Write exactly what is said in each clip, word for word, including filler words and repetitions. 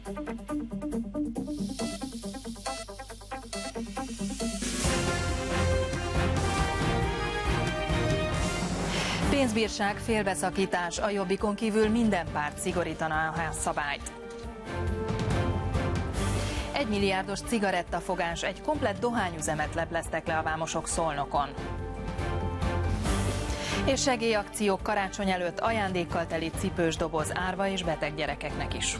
Pénzbírság, félbeszakítás, a Jobbikon kívül minden párt szigorítaná a házszabályt. Egy milliárdos cigarettafogás, egy komplett dohányüzemet lepleztek le a vámosok Szolnokon. És segélyakciók karácsony előtt, ajándékkal teli cipős doboz árva és beteg gyerekeknek is.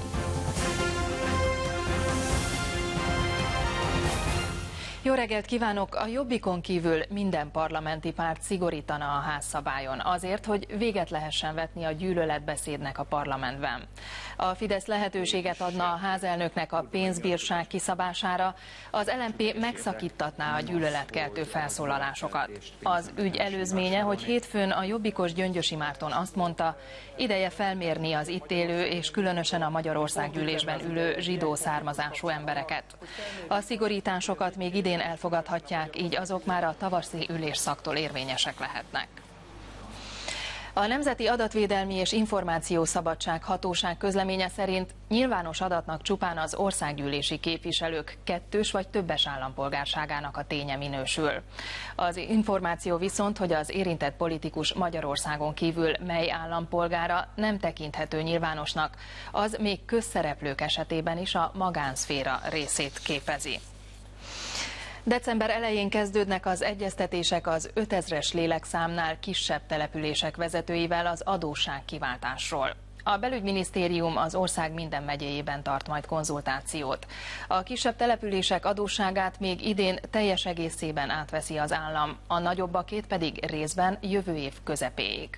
Jó reggelt kívánok! A Jobbikon kívül minden parlamenti párt szigorítana a házszabályon azért, hogy véget lehessen vetni a gyűlöletbeszédnek a parlamentben. A Fidesz lehetőséget adna a házelnöknek a pénzbírság kiszabására, az el en pé megszakítatná a gyűlöletkeltő felszólalásokat. Az ügy előzménye, hogy hétfőn a jobbikos Gyöngyösi Márton azt mondta, ideje felmérni az itt élő és különösen a Magyarországgyűlésben ülő zsidó származású embereket. A szigorításokat még idén elfogadhatják, így azok már a tavaszi ülésszaktól érvényesek lehetnek. A Nemzeti Adatvédelmi és Információszabadság Hatóság közleménye szerint nyilvános adatnak csupán az országgyűlési képviselők kettős vagy többes állampolgárságának a ténye minősül. Az információ viszont, hogy az érintett politikus Magyarországon kívül mely állampolgára nem tekinthető nyilvánosnak, az még közszereplők esetében is a magánszféra részét képezi. December elején kezdődnek az egyeztetések az ötezres lélekszámnál kisebb települések vezetőivel az adósságkiváltásról. A belügyminisztérium az ország minden megyéjében tart majd konzultációt. A kisebb települések adósságát még idén teljes egészében átveszi az állam, a nagyobbakét pedig részben jövő év közepéig.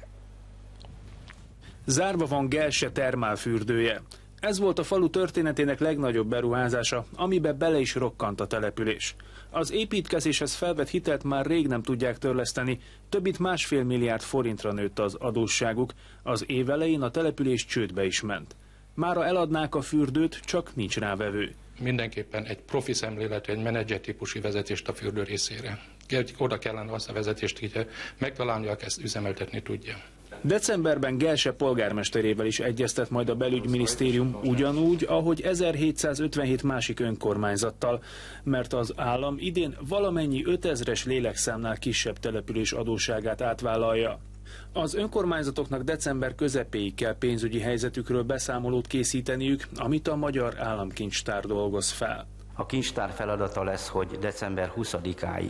Zárva van Gelse termálfürdője. Ez volt a falu történetének legnagyobb beruházása, amibe bele is rokkant a település. Az építkezéshez felvett hitelt már rég nem tudják törleszteni, több mint másfél milliárd forintra nőtt az adósságuk, az év elején a település csődbe is ment. Mára eladnák a fürdőt, csak nincs rá vevő. Mindenképpen egy profi szemléletű, egy menedzser típusú vezetést a fürdő részére. Oda kellene azt a vezetést, hogy megtalálni, aki ezt üzemeltetni tudja. Decemberben Gelse polgármesterével is egyeztet majd a belügyminisztérium, ugyanúgy, ahogy ezerhétszázötvenhét másik önkormányzattal, mert az állam idén valamennyi ötezres lélekszámnál kisebb település adósságát átvállalja. Az önkormányzatoknak december közepéig kell pénzügyi helyzetükről beszámolót készíteniük, amit a Magyar Államkincstár dolgoz fel. A kincstár feladata lesz, hogy december huszadikáig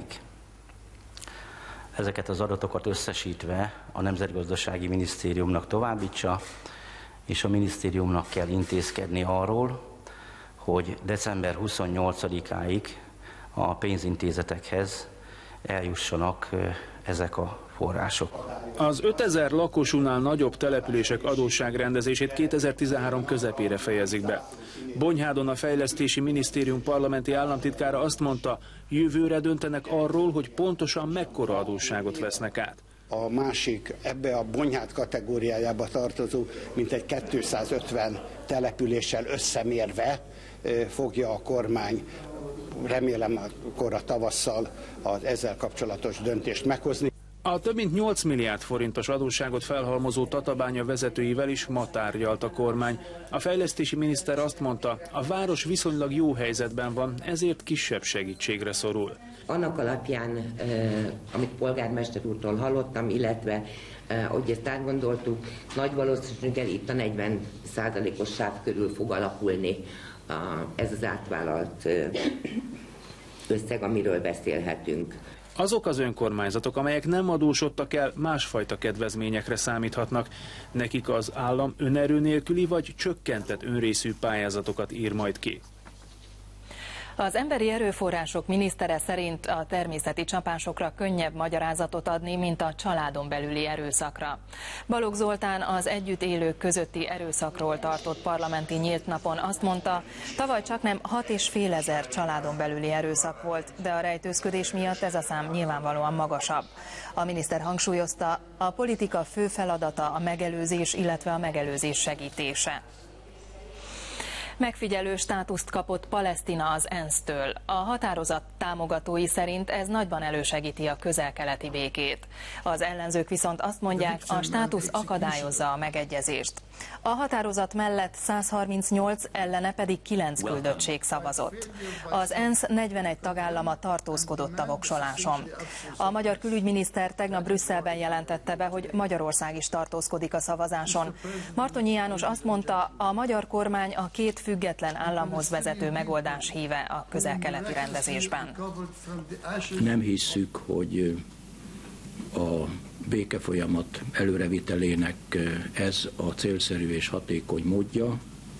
ezeket az adatokat összesítve a Nemzetgazdasági Minisztériumnak továbbítsa, és a minisztériumnak kell intézkedni arról, hogy december huszonnyolcadikáig a pénzintézetekhez eljussanak ezek a források. Az ötezer lakosúnál nagyobb települések adósságrendezését kétezer-tizenhárom közepére fejezik be. Bonyhádon a Fejlesztési Minisztérium parlamenti államtitkára azt mondta, jövőre döntenek arról, hogy pontosan mekkora adósságot vesznek át. A másik, ebbe a Bonyhád kategóriájába tartozó mintegy kétszázötven településsel összemérve fogja a kormány, remélem akkor a tavasszal az ezzel kapcsolatos döntést meghozni. A több mint nyolc milliárd forintos adósságot felhalmozó Tatabánya vezetőivel is ma tárgyalt a kormány. A fejlesztési miniszter azt mondta, a város viszonylag jó helyzetben van, ezért kisebb segítségre szorul. Annak alapján, amit polgármester úrtól hallottam, illetve ahogy ezt átgondoltuk, nagy valószínűséggel itt a negyven százalékos sáv körül fog alakulni ez az átvállalt összeg, amiről beszélhetünk. Azok az önkormányzatok, amelyek nem adósodtak el, másfajta kedvezményekre számíthatnak. Nekik az állam önerő nélküli vagy csökkentett önrészű pályázatokat ír majd ki. Az emberi erőforrások minisztere szerint a természeti csapásokra könnyebb magyarázatot adni, mint a családon belüli erőszakra. Balogh Zoltán az együtt élők közötti erőszakról tartott parlamenti nyílt napon azt mondta, tavaly csaknem hat és fél ezer családon belüli erőszak volt, de a rejtőzködés miatt ez a szám nyilvánvalóan magasabb. A miniszter hangsúlyozta, a politika fő feladata a megelőzés, illetve a megelőzés segítése. Megfigyelő státuszt kapott Palesztina az ENSZ-től. A határozat támogatói szerint ez nagyban elősegíti a közel-keleti békét. Az ellenzők viszont azt mondják, a státusz akadályozza a megegyezést. A határozat mellett száz harmincnyolc, ellene pedig kilenc küldöttség szavazott. Az ENSZ negyvenegy tagállama tartózkodott a voksoláson. A magyar külügyminiszter tegnap Brüsszelben jelentette be, hogy Magyarország is tartózkodik a szavazáson. Martonyi János azt mondta, a magyar kormány a két független államhoz vezető megoldás híve a közel-keleti rendezésben. Nem hisszük, hogy a békefolyamat előrevitelének ez a célszerű és hatékony módja,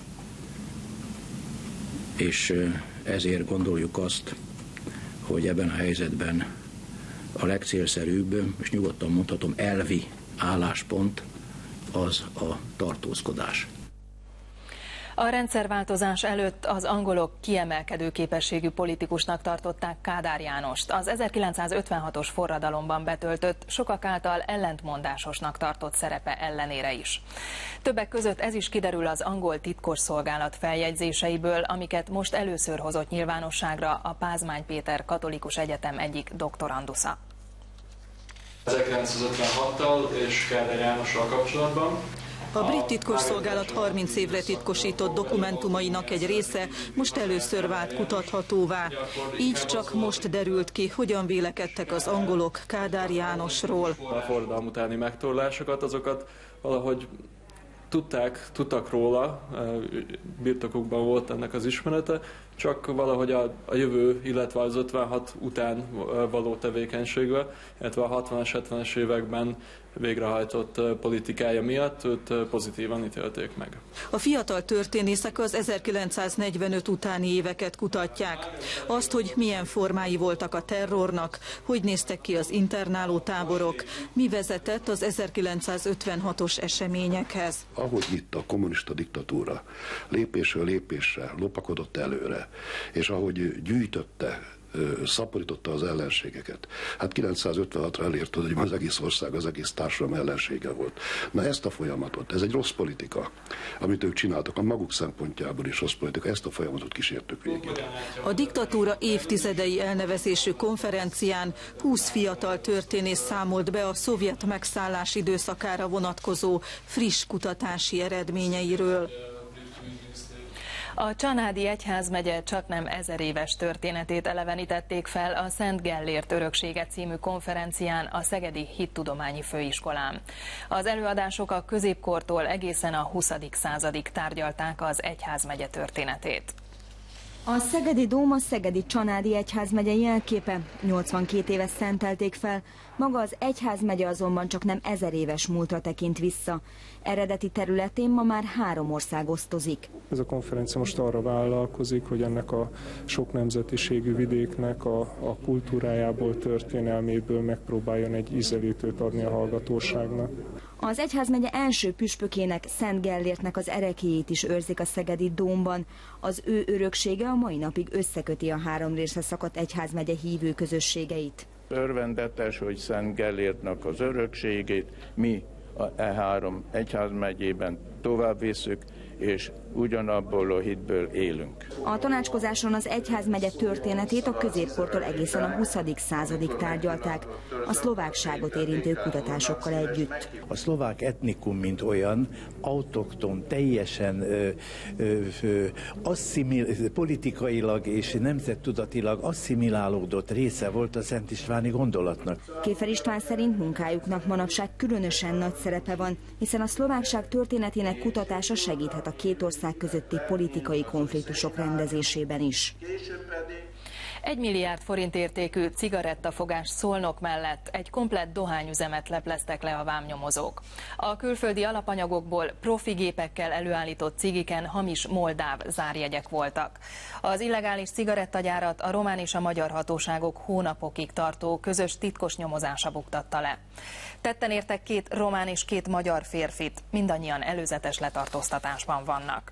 és ezért gondoljuk azt, hogy ebben a helyzetben a legcélszerűbb, és nyugodtan mondhatom elvi álláspont az a tartózkodás. A rendszerváltozás előtt az angolok kiemelkedő képességű politikusnak tartották Kádár Jánost. Az ezerkilencszázötvenhatos forradalomban betöltött, sokak által ellentmondásosnak tartott szerepe ellenére is. Többek között ez is kiderül az angol titkosszolgálat feljegyzéseiből, amiket most először hozott nyilvánosságra a Pázmány Péter Katolikus Egyetem egyik doktorandusza. ezerkilencszázötvenhattal és Kádár Jánossal kapcsolatban a brit titkosszolgálat harminc évre titkosított dokumentumainak egy része most először vált kutathatóvá. Így csak most derült ki, hogyan vélekedtek az angolok Kádár Jánosról. A forradalom utáni megtorlásokat, azokat valahogy tudták, tudtak róla, birtokukban volt ennek az ismerete, csak valahogy a, a jövő, illetve az ötvenhat után való tevékenységbe, illetve a hatvanas, hetvenes években végrehajtott politikája miatt őt pozitívan ítélték meg. A fiatal történészek az ezerkilencszáznegyvenöt utáni éveket kutatják. Azt, hogy milyen formái voltak a terrornak, hogy néztek ki az internáló táborok, mi vezetett az ezerkilencszázötvenhatos eseményekhez. Ahogy itt a kommunista diktatúra lépésről lépésre lopakodott előre, és ahogy gyűjtötte, szaporította az ellenségeket. Hát kilencszázötvenhatra elért, hogy az egész ország, az egész társadalom ellensége volt. Na ezt a folyamatot, ez egy rossz politika, amit ők csináltak, a maguk szempontjából is rossz politika, ezt a folyamatot kísértük végig. A diktatúra évtizedei elnevezésű konferencián húsz fiatal történész számolt be a szovjet megszállás időszakára vonatkozó friss kutatási eredményeiről. A Csanádi Egyházmegye csaknem ezer éves történetét elevenítették fel a Szent Gellért öröksége című konferencián a Szegedi Hittudományi Főiskolán. Az előadások a középkortól egészen a huszadik századig tárgyalták az egyházmegye történetét. A szegedi dóm a szegedi Csanádi Egyházmegye jelképe, nyolcvankét éve szentelték fel, maga az egyházmegye azonban csak nem ezer éves múltra tekint vissza. Eredeti területén ma már három ország osztozik. Ez a konferencia most arra vállalkozik, hogy ennek a sok nemzetiségű vidéknek a, a kultúrájából, történelméből megpróbáljon egy ízelítőt adni a hallgatóságnak. Az egyházmegye első püspökének, Szent Gellértnek az ereklyéjét is őrzik a szegedi dómban. Az ő öröksége a mai napig összeköti a három részre szakadt egyházmegye hívő közösségeit. Örvendetes, hogy Szent Gellértnek az örökségét mi a E három egyházmegyében tovább visszük, és ugyanabból a hitből élünk. A tanácskozáson az egyházmegye történetét a középkortól egészen a huszadik századig tárgyalták, a szlovákságot érintő kutatásokkal együtt. A szlovák etnikum, mint olyan, autokton, teljesen ö, ö, ö, asszimil, politikailag és nemzettudatilag asszimilálódott része volt a Szent Istváni gondolatnak. Kéfer István szerint munkájuknak manapság különösen nagy szerepe van, hiszen a szlovákság történetének kutatása segíthet a két ország közötti politikai konfliktusok rendezésében is. Egy milliárd forint értékű cigarettafogás Szolnok mellett egy komplett dohányüzemet lepleztek le a vámnyomozók. A külföldi alapanyagokból profi gépekkel előállított cigiken hamis moldáv zárjegyek voltak. Az illegális cigarettagyárat a román és a magyar hatóságok hónapokig tartó közös titkos nyomozása buktatta le. Tetten értek két román és két magyar férfit, mindannyian előzetes letartóztatásban vannak.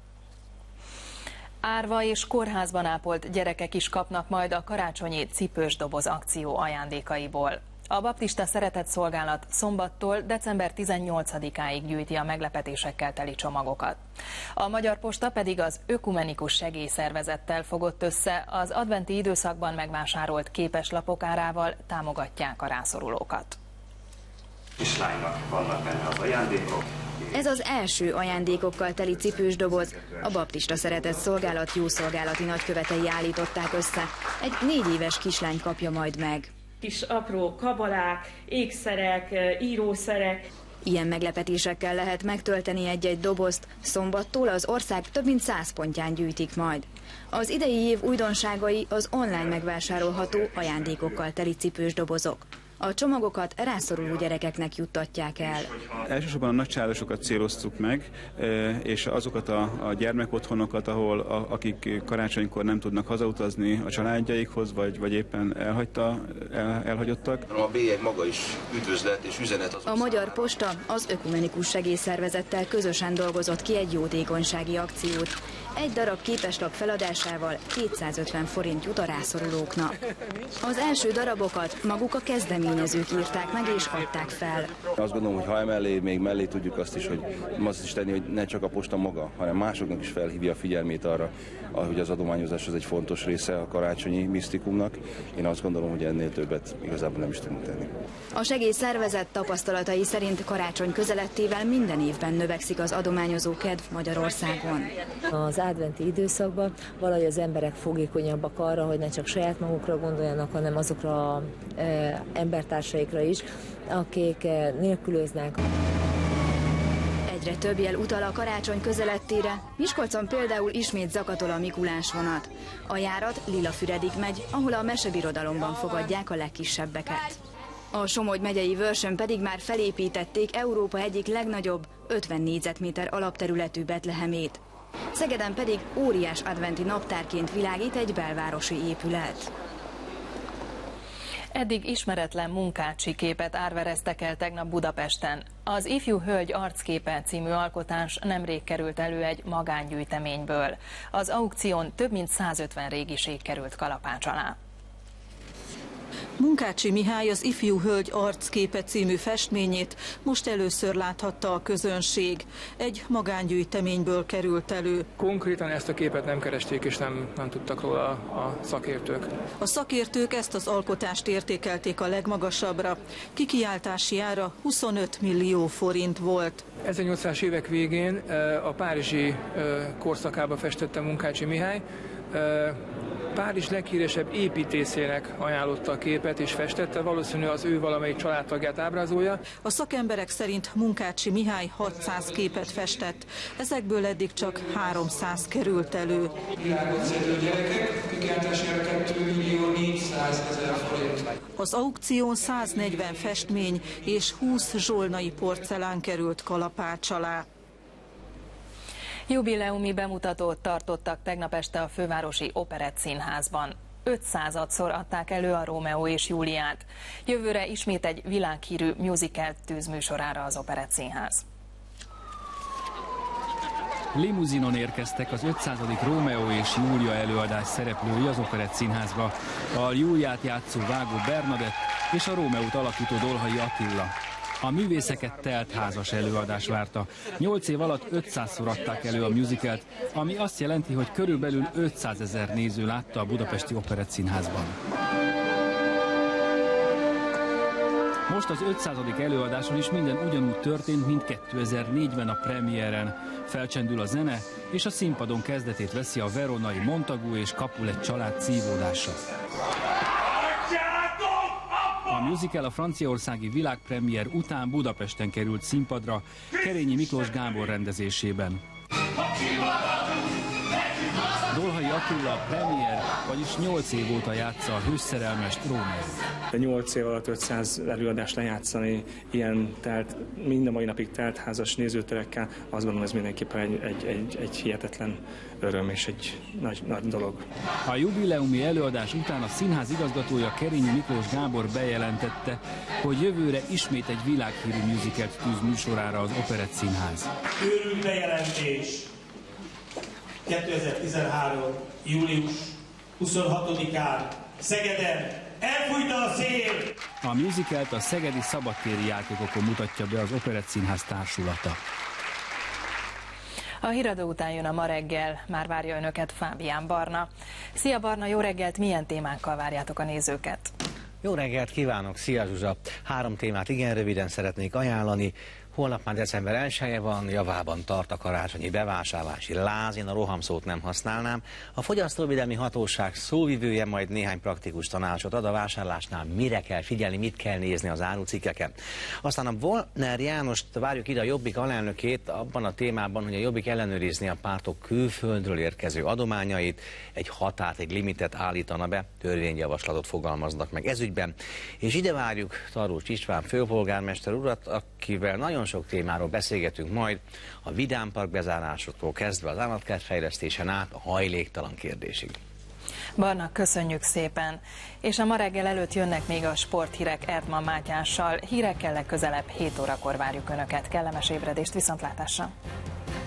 Árva és kórházban ápolt gyerekek is kapnak majd a karácsonyi cipős doboz akció ajándékaiból. A baptista szeretetszolgálat szombattól december tizennyolcadikáig gyűjti a meglepetésekkel teli csomagokat. A Magyar Posta pedig az Ökumenikus Segélyszervezettel fogott össze, az adventi időszakban megvásárolt képeslapok árával támogatják a rászorulókat. Kislánynak vannak benne az ajándékok. Ez az első ajándékokkal teli cipős doboz. A baptista szeretetszolgálat jószolgálati nagykövetei állították össze. Egy négy éves kislány kapja majd meg. Kis apró kabalák, ékszerek, írószerek. Ilyen meglepetésekkel lehet megtölteni egy-egy dobozt. Szombattól az ország több mint száz pontján gyűjtik majd. Az idei év újdonságai az online megvásárolható ajándékokkal teli cipős dobozok. A csomagokat rászoruló gyerekeknek juttatják el. Elsősorban a nagycsaládosokat céloztuk meg, és azokat a, a gyermekotthonokat, ahol a, akik karácsonykor nem tudnak hazautazni a családjaikhoz, vagy, vagy éppen elhagyta, el, elhagyottak. A bélyeg maga is üdvözlet és üzenet az. A Magyar Posta az Ökumenikus Segélyszervezettel közösen dolgozott ki egy jótékonysági akciót. Egy darab képeslap feladásával kétszázötven forint jut a rászorulóknak. Az első darabokat maguk a kezdeményezők írták meg és adták fel. Azt gondolom, hogy ha emellé még mellé tudjuk azt is, hogy azt is tenni, hogy ne csak a posta maga, hanem másoknak is felhívja a figyelmét arra, hogy az adományozás az egy fontos része a karácsonyi misztikumnak. Én azt gondolom, hogy ennél többet igazából nem is tudunk tenni. A segélyszervezet tapasztalatai szerint karácsony közelettével minden évben növekszik az adományozó kedv Magyarországon. Az adventi időszakban valahogy az emberek fogékonyabbak arra, hogy ne csak saját magukra gondoljanak, hanem azokra az e, embertársaikra is, akik e, nélkülöznek. Egyre több jel utal a karácsony közelettére. Miskolcon például ismét zakatol a Mikulás vonat. A járat Lilafüredig megy, ahol a mesebirodalomban fogadják a legkisebbeket. A Somogy megyei Vörsön pedig már felépítették Európa egyik legnagyobb, ötven négyzetméter alapterületű Betlehemét. Szegeden pedig óriás adventi naptárként világít egy belvárosi épület. Eddig ismeretlen munkácsi képet árvereztek el tegnap Budapesten. Az Ifjú Hölgy arcképe című alkotás nemrég került elő egy magángyűjteményből. Az aukción több mint százötven régiség került kalapács alá. Munkácsi Mihály az Ifjú Hölgy arcképe című festményét most először láthatta a közönség. Egy magángyűjteményből került elő. Konkrétan ezt a képet nem keresték és nem, nem tudtak róla a szakértők. A szakértők ezt az alkotást értékelték a legmagasabbra. Kikiáltási ára huszonöt millió forint volt. ezernyolcszázas évek végén a párizsi korszakába festette Munkácsi Mihály. Párizs leghíresebb építészének ajánlotta a képet és festette, valószínű az ő valamelyik családtagját ábrázolja. A szakemberek szerint Munkácsi Mihály hatszáz képet festett, ezekből eddig csak háromszáz került elő. Az aukción száznegyven festmény és húsz zsolnai porcelán került kalapács alá. Jubileumi bemutatót tartottak tegnap este a fővárosi Operettszínházban. ötszázadszor adták elő a Rómeó és Júliát. Jövőre ismét egy világhírű musical tűz műsorára az Operettszínház. Limuzinon érkeztek az ötszázadik Rómeó és Júlia előadás szereplői az Operettszínházba. A Júliát játszó Vágó Bernadett és a Rómeót alakító Dolhai Attila. A művészeket telt házas előadás várta. Nyolc év alatt ötszázszor adták elő a musicalt, ami azt jelenti, hogy körülbelül ötszázezer néző látta a budapesti Operettszínházban. Most az ötszázadik előadáson is minden ugyanúgy történt, mint kétezer-négyben a premiéren. Felcsendül a zene, és a színpadon kezdetét veszi a veronai Montagu és Capulet család szívódása. A musical a franciaországi világpremiér után Budapesten került színpadra, Kerényi Miklós Gábor rendezésében. Dolhai Attila premier, vagyis nyolc év óta játsza a hősszerelmest Rómeót. nyolc év alatt ötszáz előadást lejátszani, ilyen telt, minden mai napig teltházas nézőterekkel, azt gondolom, ez mindenképpen egy, egy, egy, egy hihetetlen öröm és egy nagy, nagy dolog. A jubileumi előadás után a színház igazgatója Kerényi Miklós Gábor bejelentette, hogy jövőre ismét egy világhírű musicalt tűz műsorára az Operettszínház. Őrült bejelentés! kétezer-tizenhárom. július huszonhatodikán Szegeden elfújta a szél! A musicalt a Szegedi Szabadtéri Játékokon mutatja be az Operett Színház társulata. A híradó után jön a Ma reggel, már várja önöket Fábián Barna. Szia Barna, jó reggelt, milyen témákkal várjátok a nézőket? Jó reggelt kívánok, szia Zsuzsa! Három témát igen röviden szeretnék ajánlani. Holnap már december elseje van, javában tart a karácsonyi bevásárlási láz, én a rohamszót nem használnám. A Fogyasztóvédelmi Hatóság szóvivője majd néhány praktikus tanácsot ad a vásárlásnál, mire kell figyelni, mit kell nézni az árucikkeken. Aztán a Volner Jánost várjuk ide, a Jobbik alelnökét abban a témában, hogy a Jobbik ellenőrizni a pártok külföldről érkező adományait, egy határt, egy limitet állítana be, törvényjavaslatot fogalmaznak meg ezügyben. És ide várjuk Tarlós István főpolgármester urat, akivel nagyon sok témáról beszélgetünk majd, a vidámpark bezárásoktól kezdve az állatkertfejlesztésen át a hajléktalan kérdésig. Barna, köszönjük szépen! És a Ma reggel előtt jönnek még a sporthírek Erdman Mátyással. Hírekkel legközelebb hét órakor várjuk Önöket. Kellemes ébredést, viszontlátásra!